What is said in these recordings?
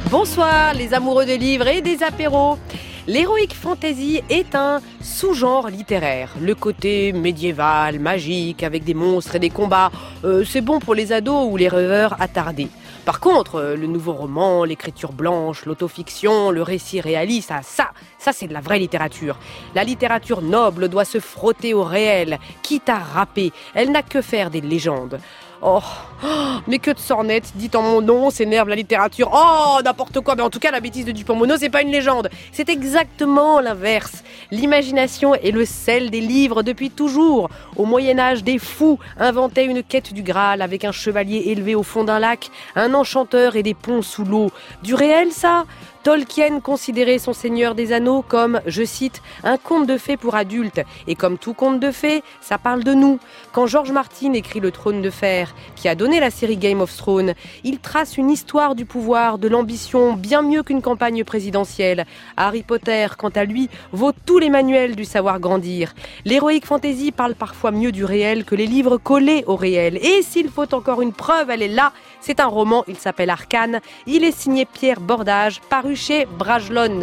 Bonsoir les amoureux de livres et des apéros. L'heroic fantasy est un sous-genre littéraire. Le côté médiéval, magique, avec des monstres et des combats, c'est bon pour les ados ou les rêveurs attardés. Par contre, le nouveau roman, l'écriture blanche, l'autofiction, le récit réaliste, ça c'est de la vraie littérature. La littérature noble doit se frotter au réel, quitte à râper. Elle n'a que faire des légendes. Oh, mais que de sornettes, dites en mon nom, s'énerve la littérature. Oh, n'importe quoi, mais en tout cas la bêtise de Dupont-Moreau, c'est pas une légende. C'est exactement l'inverse. L'imagination est le sel des livres depuis toujours. Au Moyen-Âge, des fous inventaient une quête du Graal avec un chevalier élevé au fond d'un lac, un enchanteur et des ponts sous l'eau. Du réel, ça ? Tolkien considérait son Seigneur des Anneaux comme, je cite, un conte de fées pour adultes. Et comme tout conte de fées, ça parle de nous. Quand George Martin écrit Le Trône de Fer, qui a donné la série Game of Thrones, il trace une histoire du pouvoir, de l'ambition, bien mieux qu'une campagne présidentielle. Harry Potter, quant à lui, vaut tous les manuels du savoir grandir. L'heroic fantasy parle parfois mieux du réel que les livres collés au réel. Et s'il faut encore une preuve, elle est là. C'est un roman, il s'appelle Arcane. Il est signé Pierre Bordage, paru chez Bragelonne.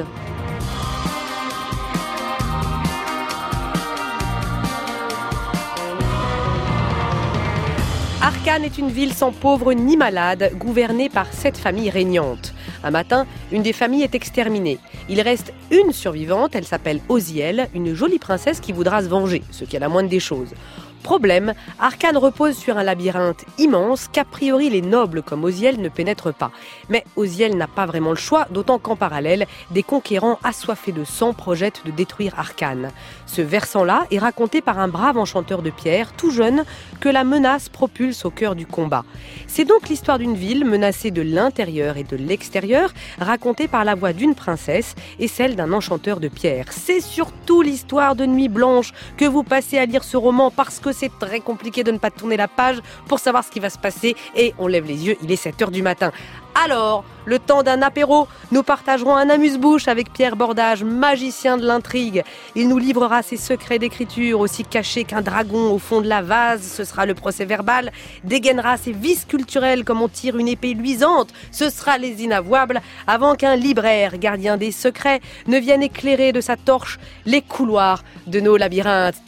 Arcane est une ville sans pauvres ni malades, gouvernée par 7 familles régnantes. Un matin, une des familles est exterminée. Il reste une survivante, elle s'appelle Oziel, une jolie princesse qui voudra se venger, ce qui est la moindre des choses. Problème, Arcane repose sur un labyrinthe immense qu'a priori les nobles comme Oziel ne pénètrent pas. Mais Oziel n'a pas vraiment le choix, d'autant qu'en parallèle, des conquérants assoiffés de sang projettent de détruire Arcane. Ce versant-là est raconté par un brave enchanteur de pierre, tout jeune, que la menace propulse au cœur du combat. C'est donc l'histoire d'une ville menacée de l'intérieur et de l'extérieur, racontée par la voix d'une princesse et celle d'un enchanteur de pierre. C'est surtout l'histoire de Nuit Blanche que vous passez à lire ce roman parce que c'est très compliqué de ne pas tourner la page pour savoir ce qui va se passer et on lève les yeux, il est 7h du matin. Alors, le temps d'un apéro, nous partagerons un amuse-bouche avec Pierre Bordage, magicien de l'intrigue. Il nous livrera ses secrets d'écriture, aussi cachés qu'un dragon au fond de la vase, ce sera le procès verbal, dégainera ses vices culturels comme on tire une épée luisante, ce sera les inavouables, avant qu'un libraire, gardien des secrets, ne vienne éclairer de sa torche les couloirs de nos labyrinthes.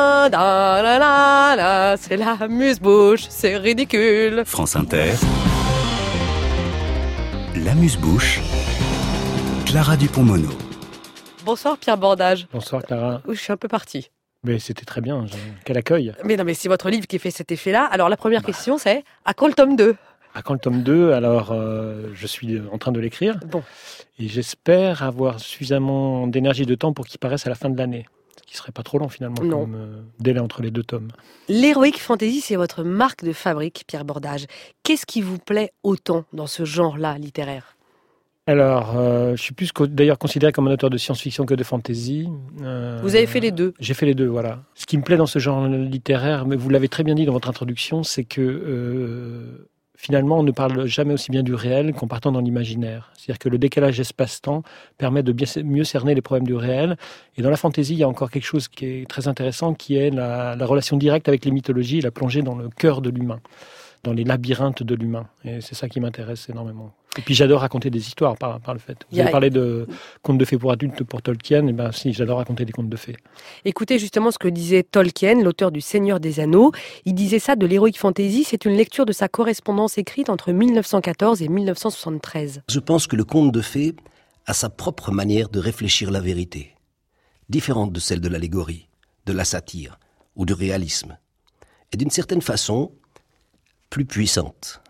C'est l'amuse-bouche, c'est ridicule. France Inter. L'amuse-bouche, Clara Dupont-Moreau. Bonsoir Pierre Bordage. Bonsoir Clara. Je suis un peu partie. Mais c'était très bien, quel accueil. Mais non, mais c'est votre livre qui fait cet effet-là. Alors la première question c'est, à quand le tome 2 ? À quand le tome 2 ? Alors, je suis en train de l'écrire. Bon. Et j'espère avoir suffisamment d'énergie et de temps pour qu'il paraisse à la fin de l'année. Ce qui ne serait pas trop long finalement, comme délai entre les 2 tomes. L'heroic fantasy, c'est votre marque de fabrique, Pierre Bordage. Qu'est-ce qui vous plaît autant dans ce genre-là littéraire ? Alors, je suis plus d'ailleurs considéré comme un auteur de science-fiction que de fantasy. Vous avez fait les deux ? J'ai fait les deux, voilà. Ce qui me plaît dans ce genre littéraire, mais vous l'avez très bien dit dans votre introduction, c'est que finalement, on ne parle jamais aussi bien du réel qu'en partant dans l'imaginaire. C'est-à-dire que le décalage espace-temps permet de mieux cerner les problèmes du réel. Et dans la fantaisie, il y a encore quelque chose qui est très intéressant, qui est la relation directe avec les mythologies, la plongée dans le cœur de l'humain, dans les labyrinthes de l'humain. Et c'est ça qui m'intéresse énormément. Et puis j'adore raconter des histoires par le fait. Vous avez parlé de contes de fées pour adultes pour Tolkien, et ben si, j'adore raconter des contes de fées. Écoutez justement ce que disait Tolkien, l'auteur du Seigneur des Anneaux. Il disait ça de l'heroic fantasy, c'est une lecture de sa correspondance écrite entre 1914 et 1973. Je pense que le conte de fées a sa propre manière de réfléchir la vérité, différente de celle de l'allégorie, de la satire ou du réalisme, et d'une certaine façon plus puissante.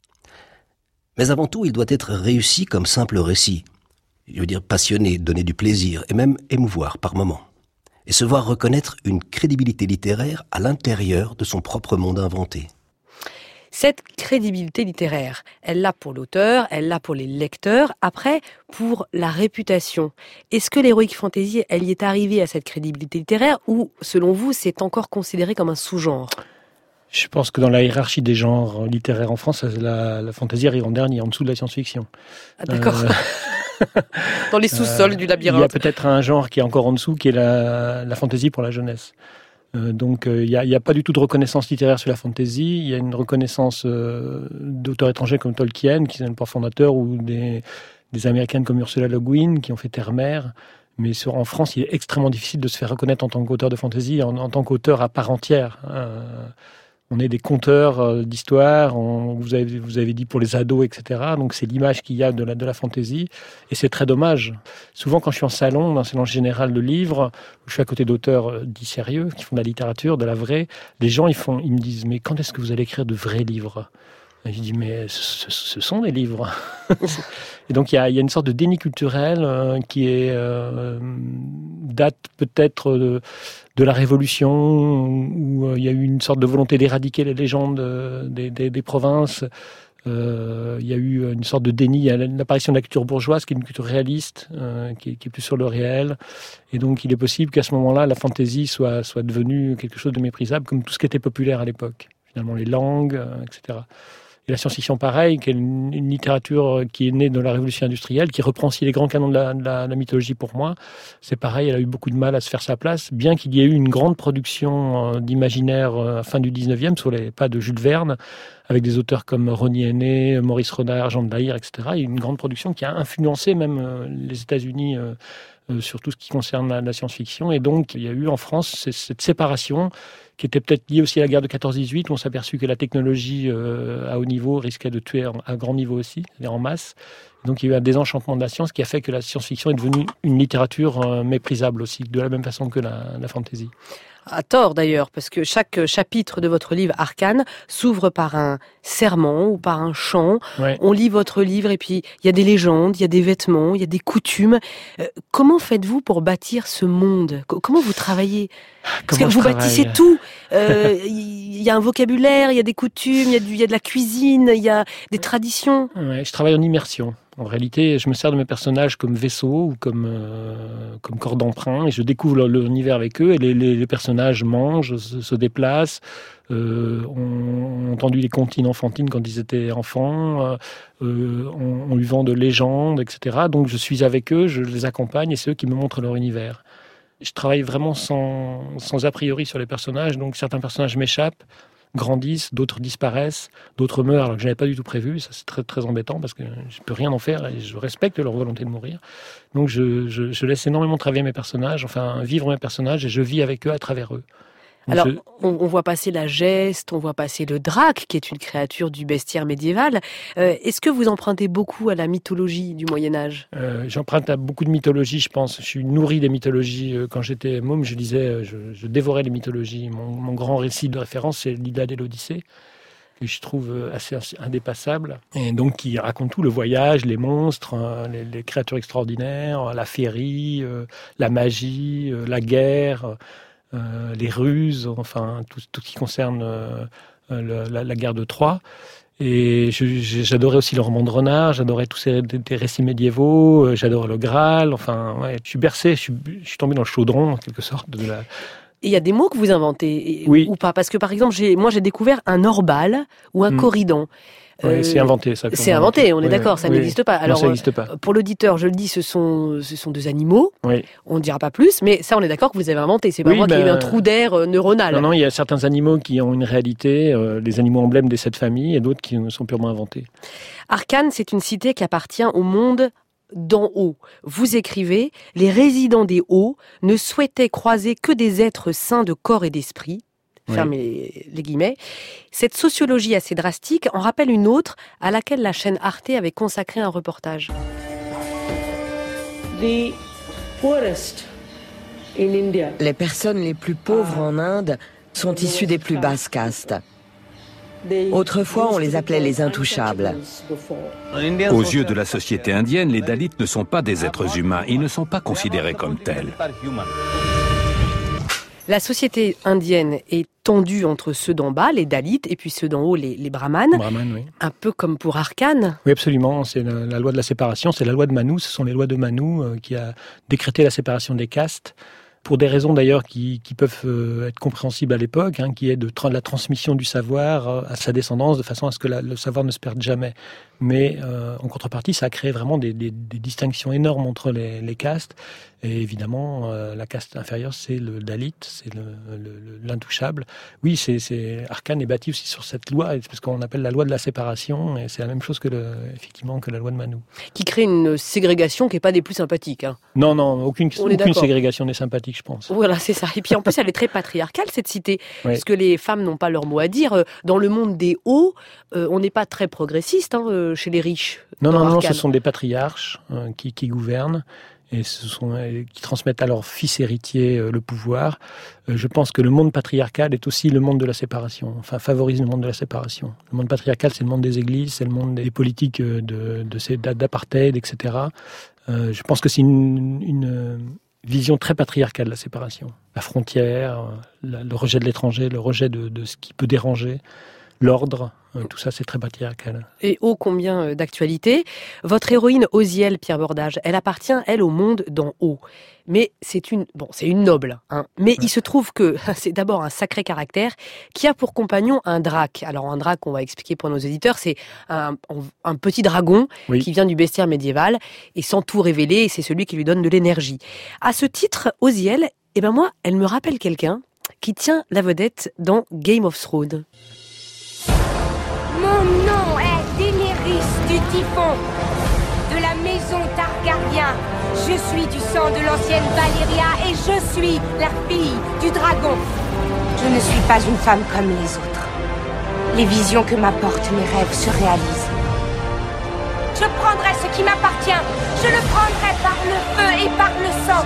Mais avant tout, il doit être réussi comme simple récit. Je veux dire passionné, donner du plaisir et même émouvoir par moments. Et se voir reconnaître une crédibilité littéraire à l'intérieur de son propre monde inventé. Cette crédibilité littéraire, elle l'a pour l'auteur, elle l'a pour les lecteurs, après, pour la réputation. Est-ce que l'heroic fantasy, elle y est arrivée à cette crédibilité littéraire ou, selon vous, c'est encore considéré comme un sous-genre ? Je pense que dans la hiérarchie des genres littéraires en France, la fantasy arrive en dernier, en dessous de la science-fiction. Ah, d'accord. Dans les sous-sols du labyrinthe. Il y a peut-être un genre qui est encore en dessous, qui est la fantasy pour la jeunesse. Donc il n'y a pas du tout de reconnaissance littéraire sur la fantasy. Il y a une reconnaissance d'auteurs étrangers comme Tolkien, qui est un port fondateur, ou des des Américaines comme Ursula Le Guin qui ont fait Terre-Mer. Mais en France, il est extrêmement difficile de se faire reconnaître en tant qu'auteur de fantasy, en tant qu'auteur à part entière. On est des conteurs d'histoires, vous avez dit pour les ados, etc. Donc c'est l'image qu'il y a de la fantasy, et c'est très dommage. Souvent quand je suis en salon, dans un salon général de livres, où je suis à côté d'auteurs dits sérieux, qui font de la littérature, de la vraie, les gens ils me disent « Mais quand est-ce que vous allez écrire de vrais livres ?» Et je dis, mais ce sont des livres. Et donc, il y a une sorte de déni culturel qui date peut-être de la Révolution, où il y a eu une sorte de volonté d'éradiquer les légendes des provinces. Il y a eu une sorte de déni. Il y a l'apparition de la culture bourgeoise, qui est une culture réaliste, qui est plus sur le réel. Et donc, il est possible qu'à ce moment-là, la fantaisie soit devenue quelque chose de méprisable, comme tout ce qui était populaire à l'époque. Finalement, les langues, etc. Et la science-fiction, pareil, qui est une littérature qui est née de la révolution industrielle, qui reprend aussi les grands canons de la mythologie pour moi. C'est pareil, elle a eu beaucoup de mal à se faire sa place, bien qu'il y ait eu une grande production d'imaginaire fin du 19e, sur les pas de Jules Verne, avec des auteurs comme Ronnie Henné, Maurice Renard, Jean de Lahire, etc. Il y a une grande production qui a influencé même les États-Unis sur tout ce qui concerne la science-fiction. Et donc, il y a eu en France cette séparation qui était peut-être liée aussi à la guerre de 14-18, où on s'est aperçu que la technologie à haut niveau risquait de tuer à grand niveau aussi, c'est-à-dire en masse. Donc il y a eu un désenchantement de la science qui a fait que la science-fiction est devenue une littérature méprisable aussi, de la même façon que la fantasy. À tort d'ailleurs, parce que chaque chapitre de votre livre Arcane s'ouvre par un serment ou par un chant. Ouais. On lit votre livre et puis il y a des légendes, il y a des vêtements, il y a des coutumes. Comment faites-vous pour bâtir ce monde ? Comment vous travaillez ? Parce que vous bâtissez tout. Il y a un vocabulaire, il y a des coutumes, il y a de la cuisine, il y a des traditions. Ouais, je travaille en immersion. En réalité, je me sers de mes personnages comme vaisseau ou comme corps d'emprunt, et je découvre l'univers avec eux. Et les personnages mangent, se déplacent, ont entendu les comptines enfantines quand ils étaient enfants, on lui vend de légendes, etc. Donc je suis avec eux, je les accompagne, et c'est eux qui me montrent leur univers. Je travaille vraiment sans a priori sur les personnages, donc certains personnages m'échappent, grandissent, d'autres disparaissent, d'autres meurent alors que je n'avais pas du tout prévu. Ça, c'est très, très embêtant parce que je ne peux rien en faire et je respecte leur volonté de mourir. Donc je laisse énormément travailler mes personnages, enfin vivre mes personnages, et je vis avec eux à travers eux. Donc alors, on voit passer la geste, on voit passer le drac, qui est une créature du bestiaire médiéval. Est-ce que vous empruntez beaucoup à la mythologie du Moyen-Âge ? J'emprunte à beaucoup de mythologies, je pense. Je suis nourri des mythologies. Quand j'étais môme, je dévorais les mythologies. Mon grand récit de référence, c'est l'Iliade et l'Odyssée, que je trouve assez indépassable. Et donc, qui raconte tout, le voyage, les monstres, les créatures extraordinaires, la féerie, la magie, la guerre... les ruses, enfin tout ce qui concerne la guerre de Troie. Et j'adorais aussi le roman de Renard, j'adorais tous ces récits médiévaux, j'adore le Graal. Enfin, ouais, je suis bercé, je suis tombé dans le chaudron en quelque sorte de la... Et il y a des mots que vous inventez, oui, ou pas ? Parce que par exemple, j'ai découvert un orbal ou un corridon. Oui, c'est inventé, ça. C'est inventé, on est d'accord, ça n'existe pas. Alors, non, ça n'existe pas. Pour l'auditeur, je le dis, ce sont deux animaux. Oui. On ne dira pas plus, mais ça, on est d'accord que vous avez inventé. C'est pas moi qui ai eu un trou d'air neuronal. Non, il y a certains animaux qui ont une réalité, les animaux emblèmes des 7 familles, et d'autres qui sont purement inventés. Arcane, c'est une cité qui appartient au monde d'en haut. Vous écrivez, les résidents des hauts ne souhaitaient croiser que des êtres sains de corps et d'esprit. Fermez les guillemets. Cette sociologie assez drastique en rappelle une autre à laquelle la chaîne Arte avait consacré un reportage. Les personnes les plus pauvres en Inde sont issues des plus basses castes. Autrefois, on les appelait les intouchables. Aux yeux de la société indienne, les Dalits ne sont pas des êtres humains. Ils ne sont pas considérés comme tels. La société indienne est tendue entre ceux d'en bas, les Dalits, et puis ceux d'en haut, les Brahmanes. Oui. Un peu comme pour Arcane. Oui, absolument. C'est la loi de la séparation. C'est la loi de Manu. Ce sont les lois de Manu qui a décrété la séparation des castes pour des raisons d'ailleurs qui peuvent être compréhensibles à l'époque, qui est de la transmission du savoir à sa descendance, de façon à ce que le savoir ne se perde jamais. Mais en contrepartie, ça a créé vraiment des distinctions énormes entre les castes. Et évidemment, la caste inférieure, c'est le Dalit, c'est l'intouchable. Oui, Arcane est bâti aussi sur cette loi, parce qu'on appelle la loi de la séparation, et c'est la même chose que la loi de Manu. Qui crée une ségrégation qui n'est pas des plus sympathiques. Non, aucune ségrégation n'est sympathique, je pense. Voilà, c'est ça. Et puis en plus, elle est très patriarcale, cette cité, oui. Parce que les femmes n'ont pas leur mot à dire. Dans le monde des hauts, on n'est pas très progressiste chez les riches. Non, ce sont des patriarches qui gouvernent. Et qui transmettent à leurs fils héritiers le pouvoir. Je pense que le monde patriarcal est aussi le monde de la séparation, favorise le monde de la séparation. Le monde patriarcal, c'est le monde des églises, c'est le monde des politiques d'apartheid, etc. Je pense que c'est une vision très patriarcale de la séparation. La frontière, le rejet de l'étranger, le rejet de ce qui peut déranger, l'ordre, tout ça, c'est très patriarcal. Et ô combien d'actualité. Votre héroïne Osiel, Pierre Bordage, elle appartient, elle, au monde d'en haut. Mais c'est une noble. Mais il se trouve que c'est d'abord un sacré caractère qui a pour compagnon un drac. Alors un drac, on va expliquer pour nos éditeurs, c'est un petit dragon qui vient du bestiaire médiéval et sans tout révéler, c'est celui qui lui donne de l'énergie. À ce titre, Osiel, moi, elle me rappelle quelqu'un qui tient la vedette dans Game of Thrones. Mon nom est Daenerys du Typhon, de la maison Targaryen. Je suis du sang de l'ancienne Valyria et je suis la fille du dragon. Je ne suis pas une femme comme les autres. Les visions que m'apportent mes rêves se réalisent. Je prendrai ce qui m'appartient. Je le prendrai par le feu et par le sang.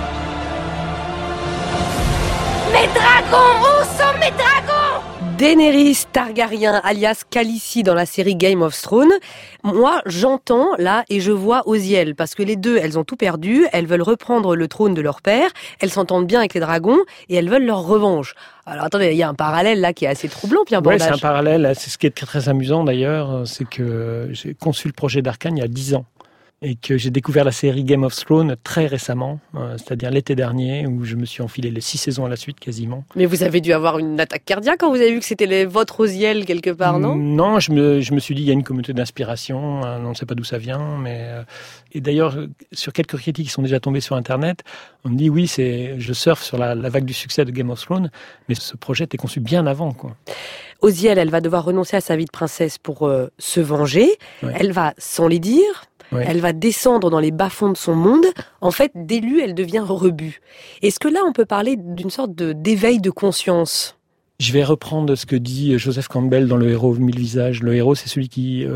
Mes dragons, où sont mes dragons ? Daenerys Targaryen, alias Khaleesi dans la série Game of Thrones. Moi, j'entends là et je vois Osiel, parce que les deux, elles ont tout perdu, elles veulent reprendre le trône de leur père, elles s'entendent bien avec les dragons et elles veulent leur revanche. Alors attendez, il y a un parallèle là qui est assez troublant, Pierre Bordage. Oui, c'est un parallèle, c'est ce qui est très, très amusant d'ailleurs, c'est que j'ai conçu le projet d'Arcane il y a 10 ans. Et que j'ai découvert la série Game of Thrones très récemment, c'est-à-dire l'été dernier, où je me suis enfilé les 6 saisons à la suite quasiment. Mais vous avez dû avoir une attaque cardiaque quand vous avez vu que c'était votre Osiel quelque part, non ? Non, je me suis dit, il y a une communauté d'inspiration, on ne sait pas d'où ça vient, mais... Et d'ailleurs, sur quelques critiques qui sont déjà tombées sur Internet, on me dit, oui, je surfe sur la vague du succès de Game of Thrones, mais ce projet était conçu bien avant, quoi. Osiel, elle va devoir renoncer à sa vie de princesse pour se venger, elle va s'enlaidir. Elle va descendre dans les bas-fonds de son monde. En fait, d'élue, elle devient rebut. Est-ce que là, on peut parler d'une sorte d'éveil de conscience ? Je vais reprendre ce que dit Joseph Campbell dans Le héros aux 1000 visages. Le héros, c'est celui qui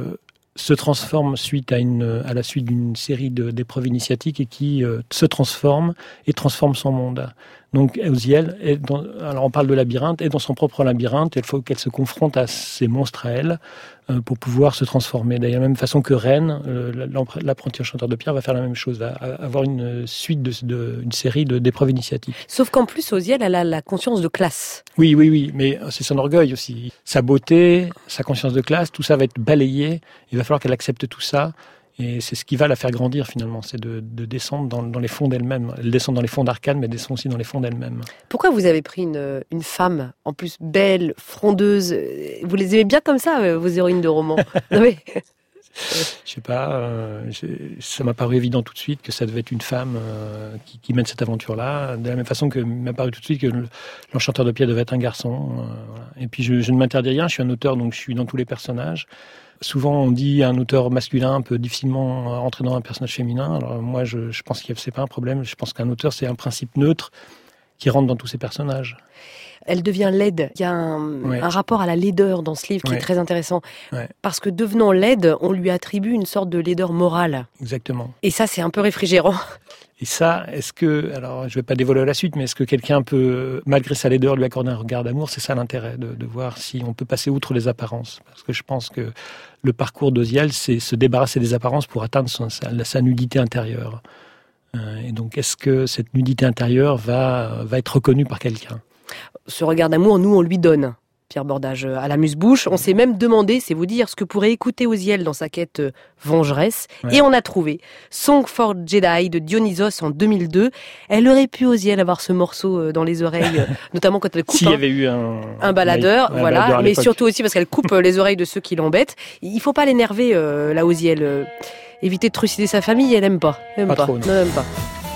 se transforme à la suite d'une série d'épreuves initiatiques et qui se transforme et transforme son monde. Donc Osiel, alors on parle de labyrinthe, est dans son propre labyrinthe, il faut qu'elle se confronte à ces monstres à elle pour pouvoir se transformer. D'ailleurs, de la même façon que Ren, l'apprenti enchanteur de pierre, va faire la même chose, va avoir une suite une série d'épreuves initiatiques. Sauf qu'en plus, Osiel, elle a la conscience de classe. Oui, mais c'est son orgueil aussi. Sa beauté, sa conscience de classe, tout ça va être balayé, il va falloir qu'elle accepte tout ça. Et c'est ce qui va la faire grandir finalement, c'est de descendre dans les fonds d'elle-même. Elle descend dans les fonds d'Arcane, mais elle descend aussi dans les fonds d'elle-même. Pourquoi vous avez pris une femme, en plus belle, frondeuse ? Vous les aimez bien comme ça, vos héroïnes de romans ? Oui. Je sais pas, ça m'a paru évident tout de suite que ça devait être une femme qui mène cette aventure-là, de la même façon que m'a paru tout de suite que l'enchanteur de pierre devait être un garçon. Voilà. Et puis je ne m'interdis rien, je suis un auteur, donc je suis dans tous les personnages. Souvent, on dit un auteur masculin peut difficilement entrer dans un personnage féminin. Alors moi, je pense que c'est pas un problème. Je pense qu'un auteur, c'est un principe neutre qui rentre dans tous ses personnages. Elle devient laide. Il y a un rapport à la laideur dans ce livre qui est très intéressant. Parce que devenant laide, on lui attribue une sorte de laideur morale. Exactement. Et ça, c'est un peu réfrigérant. Et ça, alors je ne vais pas dévoiler la suite, mais est-ce que quelqu'un peut, malgré sa laideur, lui accorder un regard d'amour ? C'est ça l'intérêt, de voir si on peut passer outre les apparences. Parce que je pense que le parcours d'Osiel, c'est se débarrasser des apparences pour atteindre sa nudité intérieure. Et donc, est-ce que cette nudité intérieure va être reconnue par quelqu'un ? Ce regard d'amour, nous, on lui donne. Pierre Bordage, à l'amuse-bouche. On s'est même demandé, c'est vous dire, ce que pourrait écouter Oziel dans sa quête vengeresse. Ouais. Et on a trouvé Song for Jedi de Dionysos en 2002. Elle aurait pu, Oziel, avoir ce morceau dans les oreilles, notamment quand elle coupe S'il y avait eu un baladeur, oui, voilà, baladeur mais surtout aussi parce qu'elle coupe les oreilles de ceux qui l'embêtent. Il faut pas l'énerver, la Oziel. Éviter de trucider sa famille, elle aime pas. Elle aime pas. Trop, non. Non, elle aime pas.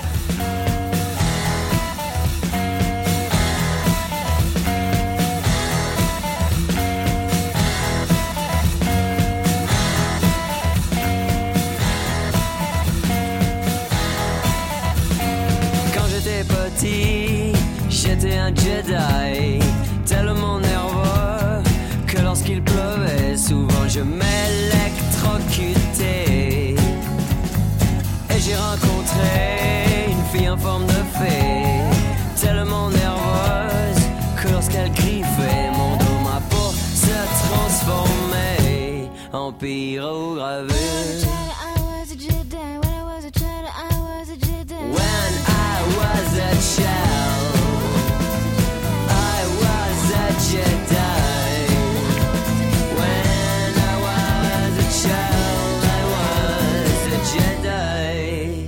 J'étais un Jedi, tellement nerveux que lorsqu'il pleuvait, souvent je m'électrocutais. Et j'ai rencontré une fille en forme de fée, tellement nerveuse que lorsqu'elle griffait mon dos, ma peau se transformait en pyrogravure. When I was a child, I was a Jedi. When I was a child, I was a Jedi.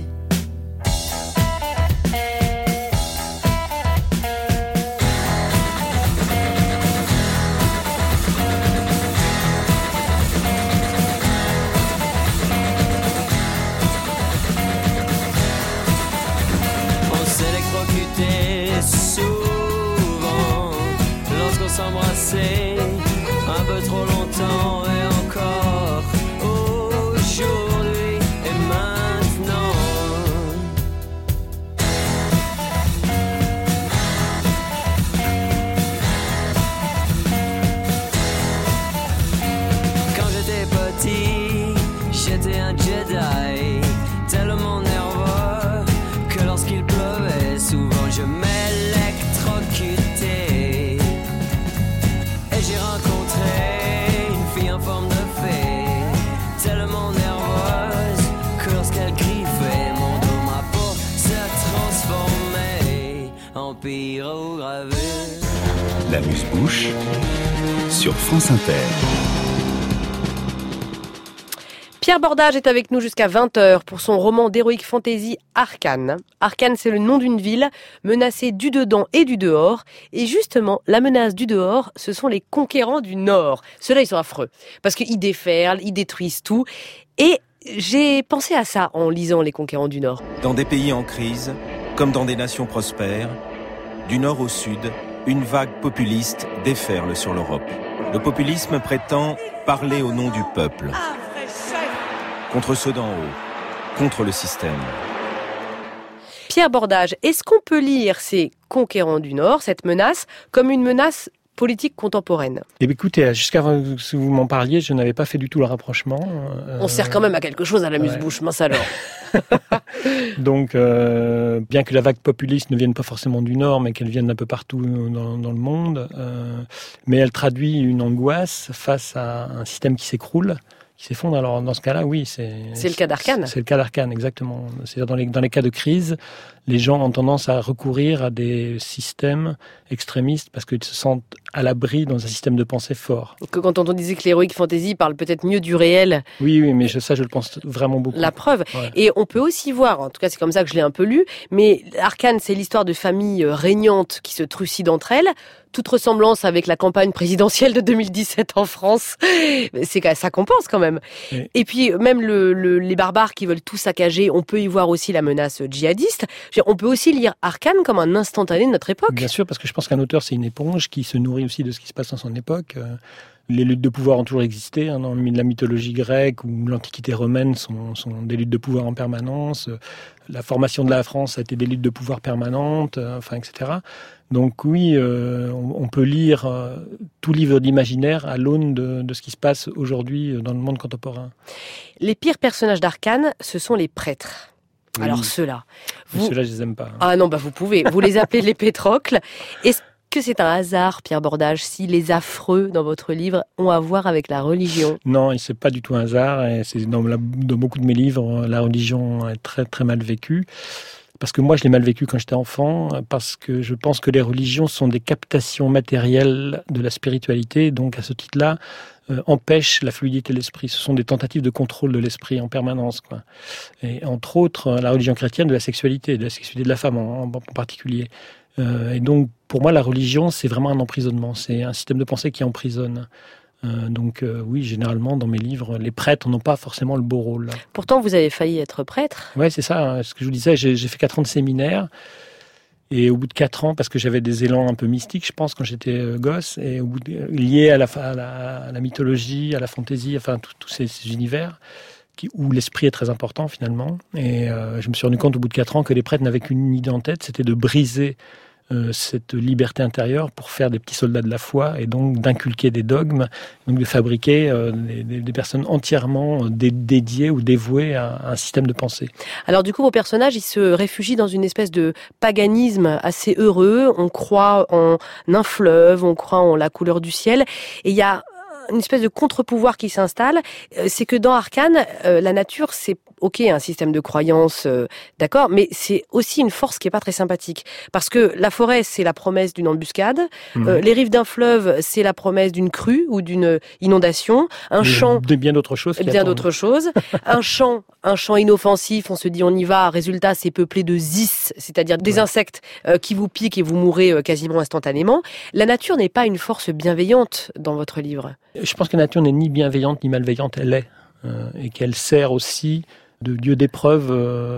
Souvent, lorsqu'on s'embrassait un peu trop longtemps et encore aujourd'hui et maintenant. Quand j'étais petit, j'étais un Jedi, tellement nerveux que lorsqu'il pleuvait, souvent je m'électrocutais. Et j'ai rencontré une fille en forme de fée, tellement nerveuse que lorsqu'elle griffait mon dos, ma peau se transformait en pyrogravure. L'amuse-bouche sur France Inter. Pierre Bordage est avec nous jusqu'à 20h pour son roman d'heroic fantasy Arcane. Arcane, c'est le nom d'une ville menacée du dedans et du dehors. Et justement, la menace du dehors, ce sont les conquérants du Nord. Ceux-là, ils sont affreux. Parce qu'ils déferlent, ils détruisent tout. Et j'ai pensé à ça en lisant Les Conquérants du Nord. Dans des pays en crise, comme dans des nations prospères, du nord au sud, une vague populiste déferle sur l'Europe. Le populisme prétend parler au nom du peuple. Contre ceux d'en haut, contre le système. Pierre Bordage, est-ce qu'on peut lire ces conquérants du Nord, cette menace, comme une menace politique contemporaine? Eh bien, écoutez, jusqu'avant que vous m'en parliez, je n'avais pas fait du tout le rapprochement. On sert quand même à quelque chose à l'amuse-bouche, mince alors. Donc, bien que la vague populiste ne vienne pas forcément du Nord, mais qu'elle vienne d'un peu partout dans le monde, mais elle traduit une angoisse face à un système qui s'écroule, qui s'effondre. Alors, dans ce cas-là, oui, c'est le cas d'Arcane. C'est le cas d'Arcane, exactement. C'est-à-dire dans les cas de crise, les gens ont tendance à recourir à des systèmes extrémistes parce qu'ils se sentent à l'abri dans un système de pensée fort. Que quand on disait que l'heroic fantasy parle peut-être mieux du réel. Oui, mais ça, je le pense vraiment beaucoup. La preuve. Ouais. Et on peut aussi voir, en tout cas, c'est comme ça que je l'ai un peu lu, mais Arcane, c'est l'histoire de familles régnantes qui se trucident entre elles. Toute ressemblance avec la campagne présidentielle de 2017 en France, ça compense quand même. Oui. Et puis, même les barbares qui veulent tout saccager, on peut y voir aussi la menace djihadiste. On peut aussi lire Arcane comme un instantané de notre époque. Bien sûr, parce que je pense qu'un auteur, c'est une éponge qui se nourrit aussi de ce qui se passe dans son époque. Les luttes de pouvoir ont toujours existé. Dans la mythologie grecque ou l'Antiquité romaine sont des luttes de pouvoir en permanence. La formation de la France a été des luttes de pouvoir permanentes, etc. Donc oui, on peut lire tout livre d'imaginaire à l'aune de ce qui se passe aujourd'hui dans le monde contemporain. Les pires personnages d'Arcane, ce sont les prêtres. Oui. Alors ceux-là... Ceux-là, je les aime pas. Ah non, vous pouvez. Vous les appelez les Pétrocles. Est-ce que c'est un hasard, Pierre Bordage, si les affreux dans votre livre ont à voir avec la religion? Non, c'est pas du tout un hasard. Et c'est dans beaucoup de mes livres, la religion est très très mal vécue. parce que moi je l'ai mal vécu quand j'étais enfant, parce que je pense que les religions sont des captations matérielles de la spiritualité, donc à ce titre-là, empêchent la fluidité de l'esprit. Ce sont des tentatives de contrôle de l'esprit en permanence, quoi. Et entre autres, la religion chrétienne de la sexualité de la femme en particulier. Et donc, pour moi, la religion, c'est vraiment un emprisonnement. C'est un système de pensée qui emprisonne. Oui, généralement, dans mes livres, les prêtres n'ont pas forcément le beau rôle. Pourtant, vous avez failli être prêtre. Oui, c'est ça. Ce que je vous disais, j'ai fait 4 ans de séminaire. Et au bout de 4 ans, parce que j'avais des élans un peu mystiques, je pense, quand j'étais gosse, et liés à la mythologie, à la fantaisie, enfin, tous ces univers, où l'esprit est très important, finalement. Et je me suis rendu compte, au bout de 4 ans, que les prêtres n'avaient qu'une idée en tête, c'était de briser cette liberté intérieure pour faire des petits soldats de la foi, et donc d'inculquer des dogmes, donc de fabriquer des personnes entièrement dédiées ou dévouées à un système de pensée. Alors du coup, vos personnages, ils se réfugient dans une espèce de paganisme assez heureux. On croit en un fleuve, on croit en la couleur du ciel, et il y a une espèce de contre-pouvoir qui s'installe. C'est que dans Arcane, la nature, c'est ok, un système de croyance, d'accord, mais c'est aussi une force qui est pas très sympathique. Parce que la forêt, c'est la promesse d'une embuscade. Les rives d'un fleuve, c'est la promesse d'une crue ou d'une inondation. Un champ... De bien d'autres choses. Bien d'autres choses. Un champ inoffensif, on se dit on y va. Résultat, c'est peuplé de zis, c'est-à-dire des insectes qui vous piquent et vous mourrez quasiment instantanément. La nature n'est pas une force bienveillante dans votre livre. Je pense que la nature n'est ni bienveillante ni malveillante, elle est. Et qu'elle sert aussi de lieu d'épreuve.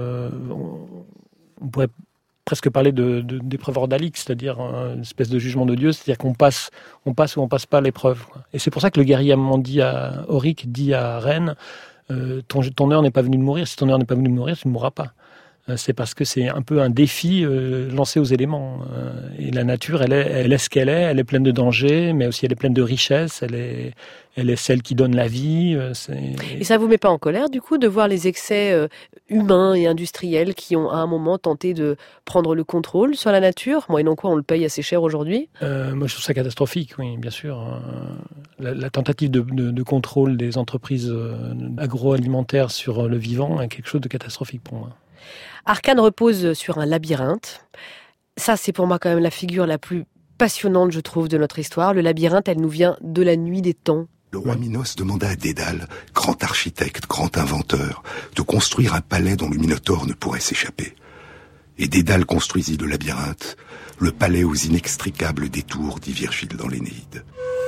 On pourrait presque parler d'épreuve ordalique, c'est-à-dire une espèce de jugement de Dieu, c'est-à-dire qu'on passe ou on passe pas l'épreuve. Et c'est pour ça que le guerrier Auric dit à Rennes, ton heure n'est pas venue de mourir, si ton heure n'est pas venue de mourir, tu ne mourras pas. C'est parce que c'est un peu un défi lancé aux éléments. Et la nature, elle est ce qu'elle est pleine de dangers, mais aussi elle est pleine de richesses, elle est celle qui donne la vie. Et ça vous met pas en colère, du coup, de voir les excès humains et industriels qui ont à un moment tenté de prendre le contrôle sur la nature, moyennant quoi on le paye assez cher aujourd'hui? Moi, je trouve ça catastrophique, oui, bien sûr. La tentative de contrôle des entreprises agroalimentaires sur le vivant est quelque chose de catastrophique pour moi. Arcane repose sur un labyrinthe. Ça, c'est pour moi quand même la figure la plus passionnante, je trouve, de notre histoire. Le labyrinthe, elle nous vient de la nuit des temps. Le roi Minos demanda à Dédale, grand architecte, grand inventeur, de construire un palais dont le Minotaure ne pourrait s'échapper. Et Dédale construisit le labyrinthe, le palais aux inextricables détours, dit Virgile dans l'Énéide.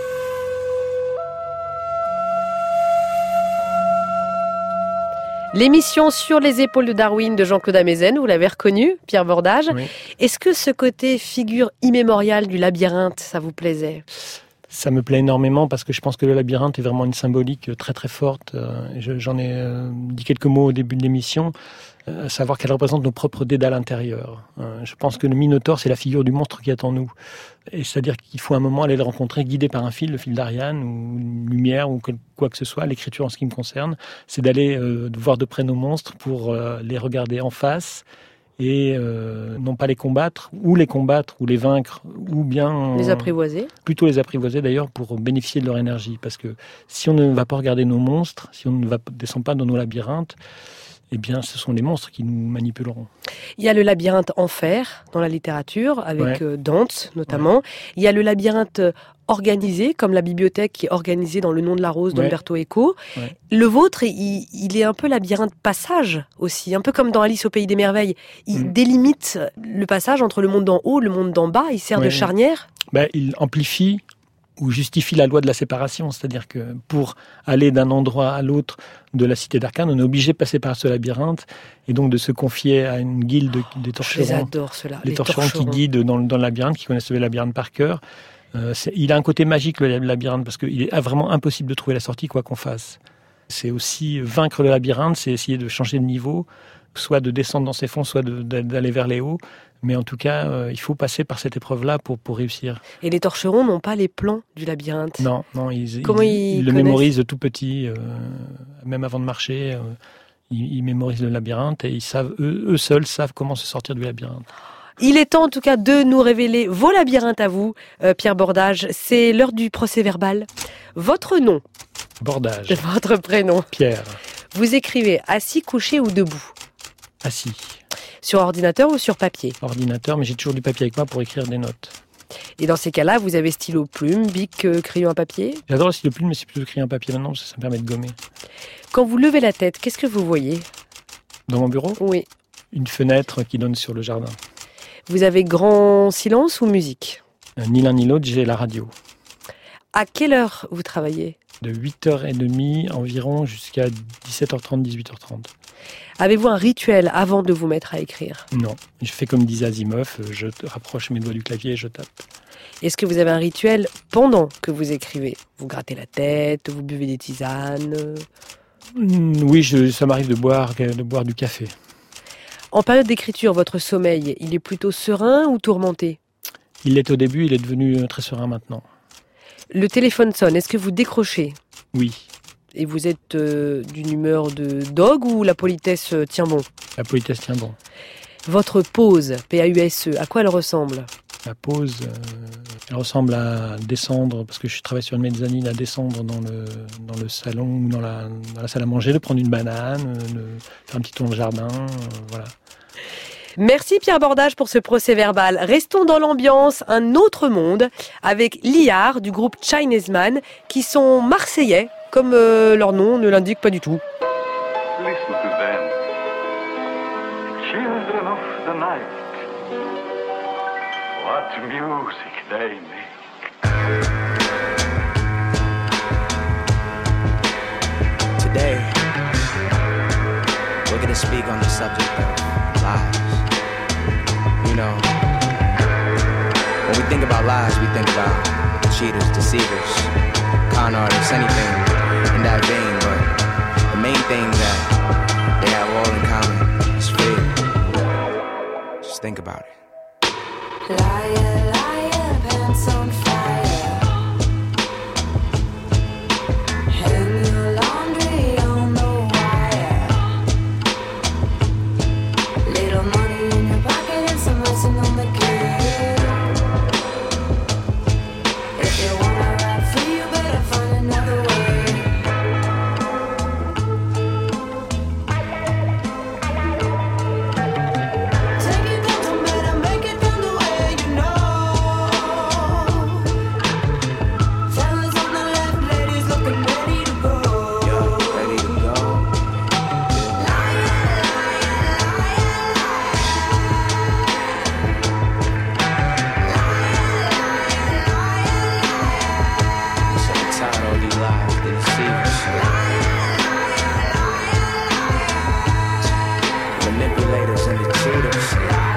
L'émission Sur les épaules de Darwin de Jean-Claude Amezen, vous l'avez reconnu, Pierre Bordage. Oui. Est-ce que ce côté figure immémoriale du labyrinthe, ça vous plaisait ? Ça me plaît énormément parce que je pense que le labyrinthe est vraiment une symbolique très très forte. J'en ai dit quelques mots au début de l'émission, à savoir qu'elle représente nos propres dédales intérieurs. Je pense que le Minotaure, c'est la figure du monstre qui est en nous. Et c'est-à-dire qu'il faut un moment aller le rencontrer, guidé par un fil, le fil d'Ariane, ou une lumière, ou quoi que ce soit. L'écriture, en ce qui me concerne, c'est d'aller voir de près nos monstres pour les regarder en face et non pas les combattre, ou les vaincre, ou bien... les apprivoiser. Plutôt les apprivoiser d'ailleurs pour bénéficier de leur énergie. Parce que si on ne va pas regarder nos monstres, si on ne descend pas dans nos labyrinthes, eh bien, ce sont les monstres qui nous manipuleront. Il y a le labyrinthe enfer dans la littérature, avec Dante notamment. Il y a le labyrinthe organisé, comme la bibliothèque qui est organisée dans Le Nom de la Rose d'Umberto Eco. Le vôtre, il est un peu labyrinthe passage aussi, un peu comme dans Alice au Pays des Merveilles. Il délimite le passage entre le monde d'en haut et le monde d'en bas, il sert de charnière. Il amplifie ou justifie la loi de la séparation, c'est-à-dire que pour aller d'un endroit à l'autre de la cité d'Arcane, on est obligé de passer par ce labyrinthe et donc de se confier à une guilde des torcherons. Je les adore, ceux-là. Les torcherons qui guident dans le labyrinthe, qui connaissent le labyrinthe par cœur. Il a un côté magique, le labyrinthe, parce qu'il est vraiment impossible de trouver la sortie, quoi qu'on fasse. C'est aussi vaincre le labyrinthe, c'est essayer de changer de niveau, soit de descendre dans ses fonds, soit d'aller vers les hauts. Mais en tout cas, il faut passer par cette épreuve-là pour réussir. Et les torcherons n'ont pas les plans du labyrinthe? Non, ils le mémorisent tout petit, même avant de marcher. Ils mémorisent le labyrinthe et ils savent, eux seuls savent comment se sortir du labyrinthe. Il est temps en tout cas de nous révéler vos labyrinthes à vous, Pierre Bordage. C'est l'heure du procès-verbal. Votre nom? Bordage. Votre prénom? Pierre. Vous écrivez assis, couché ou debout? Assis. Sur ordinateur ou sur papier? Ordinateur, mais j'ai toujours du papier avec moi pour écrire des notes. Et dans ces cas-là, vous avez stylo, plume, bic, crayon à papier? J'adore le stylo plume, mais c'est plutôt crayon à papier maintenant, parce que ça me permet de gommer. Quand vous levez la tête, qu'est-ce que vous voyez? Dans mon bureau? Oui. Une fenêtre qui donne sur le jardin. Vous avez grand silence ou musique? Ni l'un ni l'autre, j'ai la radio. À quelle heure vous travaillez? De 8h30 environ jusqu'à 17h30, 18h30. Avez-vous un rituel avant de vous mettre à écrire? Non, je fais comme disait Asimov, je rapproche mes doigts du clavier et je tape. Est-ce que vous avez un rituel pendant que vous écrivez? Vous grattez la tête, vous buvez des tisanes? Oui, ça m'arrive de boire du café. En période d'écriture, votre sommeil, il est plutôt serein ou tourmenté? Il l'est au début, il est devenu très serein maintenant. Le téléphone sonne, est-ce que vous décrochez? Oui. Et vous êtes d'une humeur de dog ou la politesse tient bon? La politesse tient bon. Votre pause, P-A-U-S-E, à quoi elle ressemble? La pause, elle ressemble à descendre, parce que je travaille sur une mezzanine, à descendre dans le salon ou dans la salle à manger, de prendre une banane, de faire un petit tour dans le jardin, voilà. Merci Pierre Bordage pour ce procès-verbal. Restons dans l'ambiance, un autre monde, avec Liard du groupe Chinese Man, qui sont marseillais, comme leur nom ne l'indique pas du tout. Listen to them, children of the night. What music they make. Today, we're going to speak on the subject of lies. You know, when we think about lies, we think about cheaters, deceivers, con artists, anything in that vein, but the main thing that they have all in common is fear. Just think about it. Liar, liar, pants on fire. Hang your laundry on the wire. Little money in your pocket and some icing on the cake. If you wanna ride free, you better find another way. Take it down to bed and make it down the way you know. Fellas on the left, ladies looking ready to go. Yo, ready to go? I'm so tired of all these lies, they deceive us. Manipulators and the cheaters.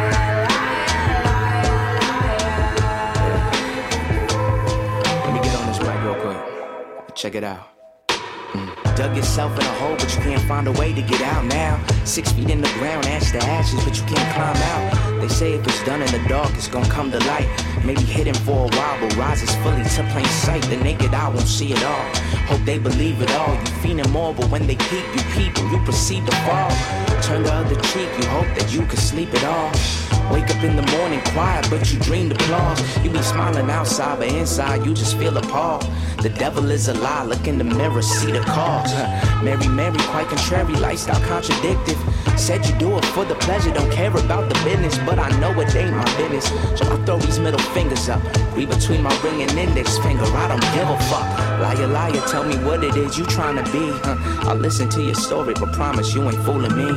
Let me get on this mic real quick. Check it out. Dug yourself in a hole, but you can't find a way to get out now. 6 feet in the ground, ash to ashes, but you can't climb out. They say if it's done in the dark, it's gonna come to light. Maybe hidden for a while, but rises fully to plain sight. The naked eye won't see it all. Hope they believe it all. You fiending more, but when they peep, you proceed to fall. Turn the other cheek, you hope that you could sleep it all. Wake up in the morning quiet, but you dreamed applause. You be smiling outside, but inside you just feel appalled. The devil is a lie, look in the mirror, see the cause. Mary, Mary, quite contrary, lifestyle contradictive. Said you do it for the pleasure, don't care about the business. But I know it ain't my business, so I throw these middle fingers up. Read between my ring and index finger, I don't give a fuck. Liar, liar, tell me what it is you trying to be. I'll listen to your story, but promise you ain't fooling me.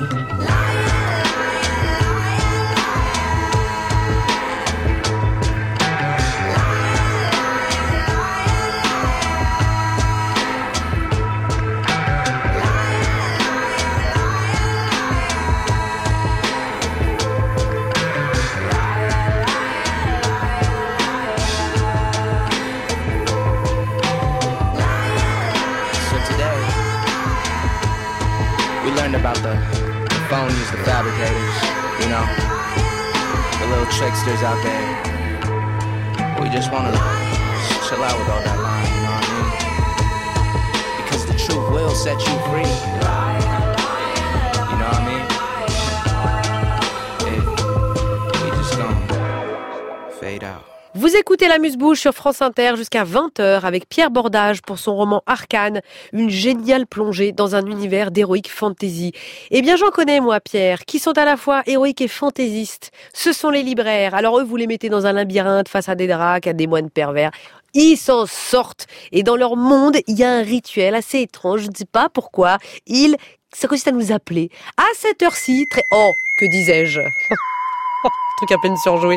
About the phonies, the fabricators, you know, the little tricksters out there. We just want to chill out with all that lying, you know what I mean? Because the truth will set you free. You know what I mean? We just gonna fade out. Vous écoutez l'Amuse-Bouche sur France Inter jusqu'à 20h avec Pierre Bordage pour son roman Arcane, une géniale plongée dans un univers d'héroïque fantasy. Eh bien, j'en connais, moi, Pierre, qui sont à la fois héroïques et fantaisistes. Ce sont les libraires. Alors eux, vous les mettez dans un labyrinthe face à des dracs, à des moines pervers. Ils s'en sortent. Et dans leur monde, il y a un rituel assez étrange. Je ne sais pas pourquoi. Ça consiste à nous appeler. À cette heure-ci, que disais-je? Truc à peine surjoué.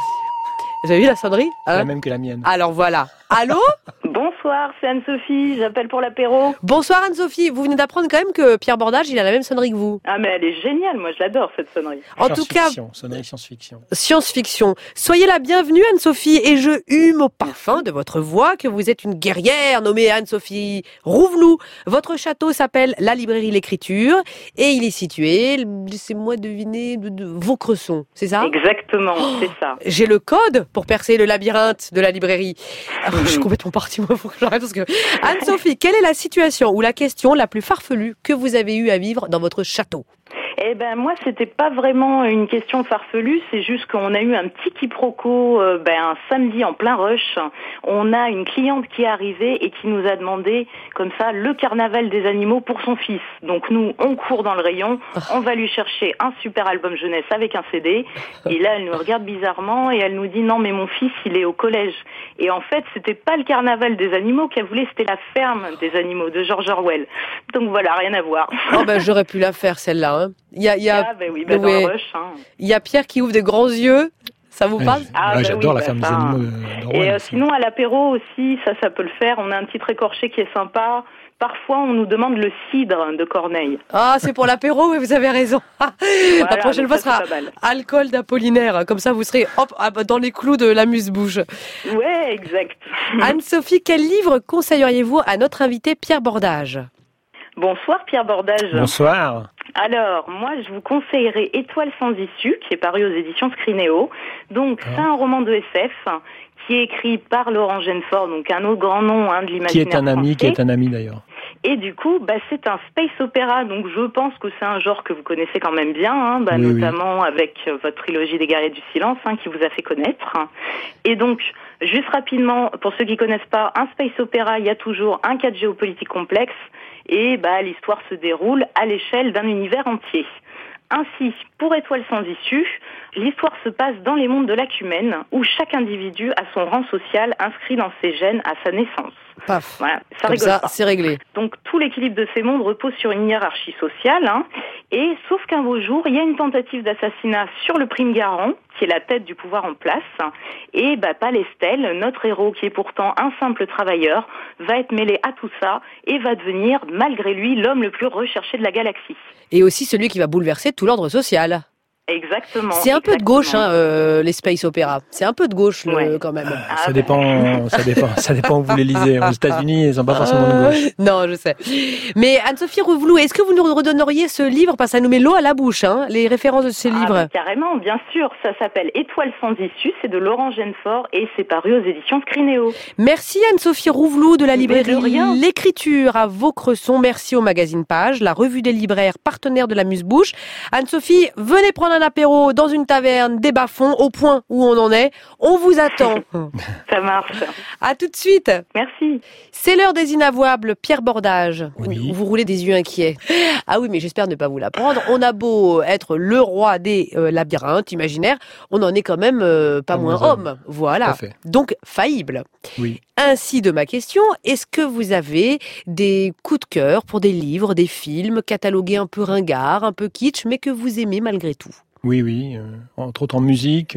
Vous avez vu la sonnerie, hein? La même que la mienne. Alors voilà. Allô? Bonsoir, c'est Anne-Sophie, j'appelle pour l'apéro. Bonsoir Anne-Sophie, vous venez d'apprendre quand même que Pierre Bordage, il a la même sonnerie que vous. Ah mais elle est géniale, moi je l'adore cette sonnerie. En tout cas, sonnerie science-fiction. Science-fiction. Soyez la bienvenue Anne-Sophie et je hume au parfum de votre voix que vous êtes une guerrière nommée Anne-Sophie Rouvelou. Votre château s'appelle la librairie L'Écriture et il est situé, laissez-moi deviner, de Vaucresson, c'est ça? Exactement, c'est ça. J'ai le code pour percer le labyrinthe de la librairie. Je suis complètement partie, moi, faut que j'arrête parce que... Anne-Sophie, quelle est la situation ou la question la plus farfelue que vous avez eu à vivre dans votre château? Eh ben moi c'était pas vraiment une question farfelue, c'est juste qu'on a eu un petit quiproquo un samedi en plein rush. On a une cliente qui est arrivée et qui nous a demandé comme ça le carnaval des animaux pour son fils. Donc nous on court dans le rayon, on va lui chercher un super album jeunesse avec un CD et là elle nous regarde bizarrement et elle nous dit non mais mon fils il est au collège. Et en fait c'était pas le carnaval des animaux qu'elle voulait, c'était la ferme des animaux de George Orwell. Donc voilà, rien à voir. Oh ben j'aurais pu la faire celle-là hein. Il y a dans le rush, hein. Il y a Pierre qui ouvre des grands yeux. Ça vous parle? J'adore la ferme des animaux. Et sinon, à l'apéro aussi, ça peut le faire. On a un petit récorché qui est sympa. Parfois, on nous demande le cidre de Corneille. Ah, c'est pour l'apéro, mais vous avez raison. Voilà, la prochaine fois sera alcool d'Apollinaire. Comme ça, vous serez dans les clous de l'amuse-bouche. Ouais, exact. Anne-Sophie, quel livre conseilleriez-vous à notre invité Pierre Bordage? Bonsoir Pierre Bordage. Bonsoir. Alors, moi, je vous conseillerais Étoile sans issue, qui est paru aux éditions Scrinéo. Donc, c'est un roman de SF qui est écrit par Laurent Genefort, donc un autre grand nom de l'imaginaire français. Qui est un ami d'ailleurs. Et du coup, c'est un space opéra, donc je pense que c'est un genre que vous connaissez quand même bien, notamment avec votre trilogie des Guerriers du Silence, qui vous a fait connaître. Et donc, juste rapidement, pour ceux qui connaissent pas, un space opéra, il y a toujours un cadre géopolitique complexe, et l'histoire se déroule à l'échelle d'un univers entier. Ainsi, pour Étoile sans issue, l'histoire se passe dans les mondes de l'acumène, où chaque individu a son rang social inscrit dans ses gènes à sa naissance. Paf. Voilà, ça comme rigole ça, pas. c'est réglé. Donc tout l'équilibre de ces mondes repose sur une hiérarchie sociale, et sauf qu'un beau jour, il y a une tentative d'assassinat sur le prime garant, qui est la tête du pouvoir en place, et Palestel, notre héros qui est pourtant un simple travailleur, va être mêlé à tout ça et va devenir, malgré lui, l'homme le plus recherché de la galaxie. Et aussi celui qui va bouleverser tout l'ordre social. Exactement. C'est un peu de gauche, les space opéra. C'est un peu de gauche, quand même. Ça dépend où vous les lisez. Aux États-Unis, ils sont pas forcément de gauche. Non, je sais. Mais Anne-Sophie Rouvelou, est-ce que vous nous redonneriez ce livre, parce que ça nous met l'eau à la bouche, les références de ces livres? Carrément, bien sûr. Ça s'appelle Étoile sans issue, c'est de Laurent Genefort et c'est paru aux éditions Scrinéo. Merci Anne-Sophie Rouvelou de la librairie L'Écriture à Vaucresson. Merci au magazine Page, la revue des libraires, partenaire de l'Amuse-Bouche. Anne-Sophie, venez prendre un apéro dans une taverne, des bas-fonds, au point où on en est. On vous attend. Ça marche. À tout de suite. Merci. C'est l'heure des inavouables. Pierre Bordage. Oui. Vous roulez des yeux inquiets. Ah oui, mais j'espère ne pas vous l'apprendre. On a beau être le roi des labyrinthes imaginaires, on en est quand même pas moins homme. Voilà. Donc faillible. Oui. Ainsi de ma question, est-ce que vous avez des coups de cœur pour des livres, des films catalogués un peu ringards, un peu kitsch, mais que vous aimez malgré tout? Oui. Entre autres en musique.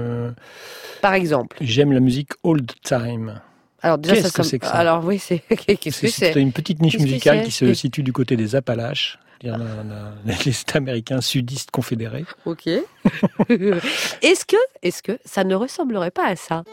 Par exemple? J'aime la musique old time. Alors déjà, qu'est-ce que c'est que ça? Alors oui, qu'est-ce que c'est? C'est une petite niche musicale qui se situe du côté des Appalaches. Les États américains sudistes confédérés. Ok. Est-ce que ça ne ressemblerait pas à ça?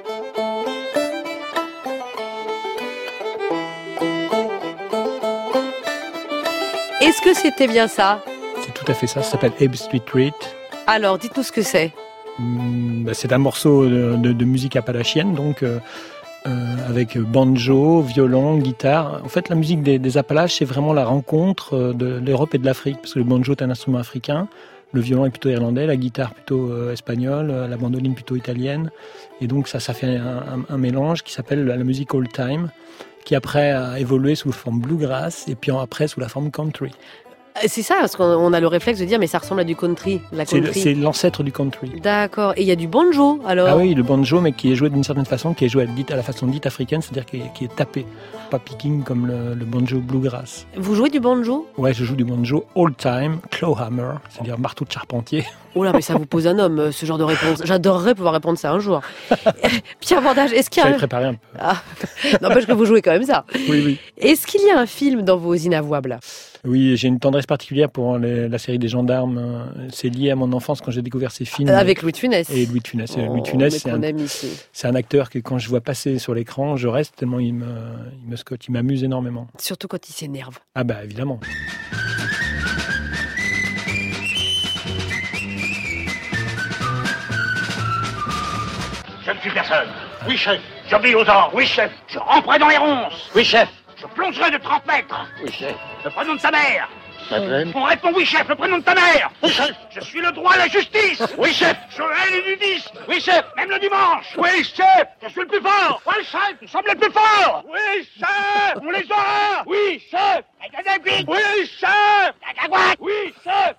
Est-ce que c'était bien ça? C'est tout à fait ça. Ça s'appelle Abe Street Treat. Alors, dites-nous ce que c'est. C'est un morceau de musique appalachienne, donc avec banjo, violon, guitare. En fait, la musique des Appalaches, c'est vraiment la rencontre de l'Europe et de l'Afrique, parce que le banjo est un instrument africain. Le violon est plutôt irlandais, la guitare plutôt espagnole, la mandoline plutôt italienne. Et donc ça fait un mélange qui s'appelle la musique old time, qui après a évolué sous la forme bluegrass et puis après sous la forme country. C'est ça, parce qu'on a le réflexe de dire mais ça ressemble à du country, la country. C'est l'ancêtre du country. D'accord. Et il y a du banjo alors? Ah oui, le banjo, mais qui est joué d'une certaine façon, qui est joué à la façon dite africaine, c'est-à-dire qui est tapé, pas picking comme le banjo bluegrass. Vous jouez du banjo? Ouais, je joue du banjo old time, clawhammer, c'est-à-dire marteau de charpentier. Oh là, mais ça vous pose un homme, ce genre de réponse. J'adorerais pouvoir répondre ça un jour. Pierre Bordage, est-ce qu'il y a... J'avais préparé un peu. Ah, n'empêche que vous jouez quand même ça. Oui. Est-ce qu'il y a un film dans vos inavouables? Oui, j'ai une tendresse particulière pour la série des gendarmes. C'est lié à mon enfance quand j'ai découvert ces films. Avec Louis de Funès. Et Louis de Funès. Louis de Funès, c'est un acteur que quand je vois passer sur l'écran, je reste tellement il me scotte, il m'amuse énormément. Surtout quand il s'énerve. Ah bah évidemment. Je ne suis personne. Oui, chef. J'obéis aux ordres. Oui, chef. Je ramperai dans les ronces. Oui, chef. Je plongerai de 30 mètres. Oui, chef. Le prénom de sa mère. Madeleine. On répond oui, chef. Le prénom de ta mère. Oui, chef. Je suis le droit et la justice. Oui, chef. Je hais les nudistes. Oui, chef. Même le dimanche. Oui, chef. Je suis le plus fort. Oui, chef. Nous sommes les plus forts. Oui, chef. On les aura. Oui, chef. Oui, chef. Oui, chef.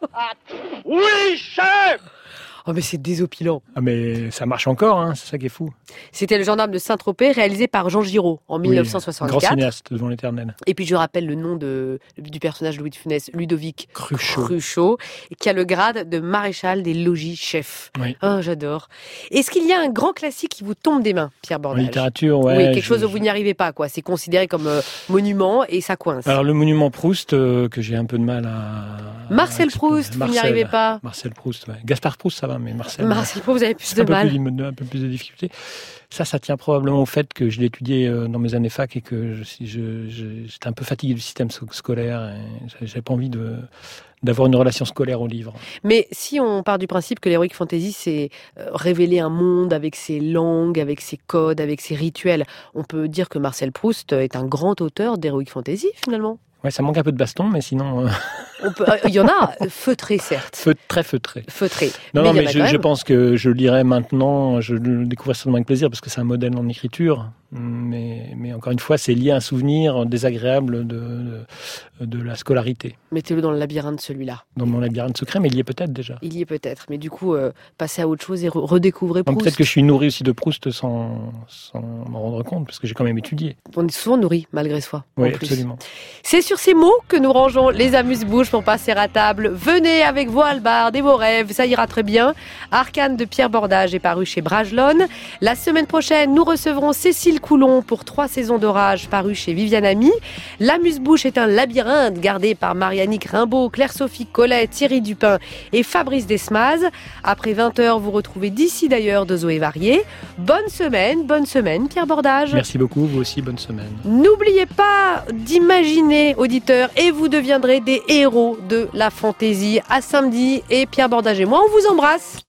Oui, chef. Oh mais c'est désopilant. Ah mais ça marche encore, hein, c'est ça qui est fou. C'était Le Gendarme de Saint-Tropez, réalisé par Jean Giraud en 1964. Grand cinéaste devant l'éternel. Et puis je rappelle le nom du personnage de Louis de Funès, Ludovic Cruchot, qui a le grade de maréchal des logis chefs. Oui. Oh, j'adore. Est-ce qu'il y a un grand classique qui vous tombe des mains, Pierre Bordage? En littérature, ouais. Oui, quelque chose où vous n'y arrivez pas, quoi. C'est considéré comme monument et ça coince. Alors le monument Proust, que j'ai un peu de mal à... Marcel Proust, vous n'y arrivez pas? Marcel Proust, ouais. Gaspard Proust, ça va, mais Marcel Proust, vous avez plus de mal. Un peu plus de difficultés. Ça tient probablement au fait que je l'ai étudié dans mes années fac et que j'étais un peu fatigué du système scolaire et j'avais pas envie d'avoir une relation scolaire au livre. Mais si on part du principe que l'heroic fantasy, c'est révéler un monde avec ses langues, avec ses codes, avec ses rituels, on peut dire que Marcel Proust est un grand auteur d'heroic fantasy, finalement. Ouais, ça manque un peu de baston, mais sinon... Il y en a, feutré certes. Très feutré. Feutré. Non, mais je pense que je le lirai maintenant, je le découvre certainement avec plaisir, parce que c'est un modèle en écriture. Mais encore une fois, c'est lié à un souvenir désagréable de la scolarité. Mettez-le dans le labyrinthe, celui-là. Dans mon labyrinthe secret, mais il y est peut-être déjà. Il y est peut-être, mais du coup, passez à autre chose et redécouvrez Proust. Peut-être que je suis nourri aussi de Proust sans m'en rendre compte, parce que j'ai quand même étudié. On est souvent nourri, malgré soi. Oui, absolument. C'est sur ces mots que nous rangeons les amuse-bouches pour passer à table. Venez avec vos hallebardes et vos rêves, ça ira très bien. Arcane de Pierre Bordage est paru chez Bragelonne. La semaine prochaine, nous recevrons Cécile Coulon pour 3 saisons d'orage, paru chez Viviane Ami. L'amuse-bouche est un labyrinthe gardé par Mariannick Rimbaud, Claire-Sophie Collet, Thierry Dupin et Fabrice Desmaz. Après 20h, vous retrouvez D'ici d'ailleurs de Zoé Varier. Bonne semaine, Pierre Bordage. Merci beaucoup, vous aussi, bonne semaine. N'oubliez pas d'imaginer, auditeurs, et vous deviendrez des héros de la fantaisie. À samedi, et Pierre Bordage et moi, on vous embrasse.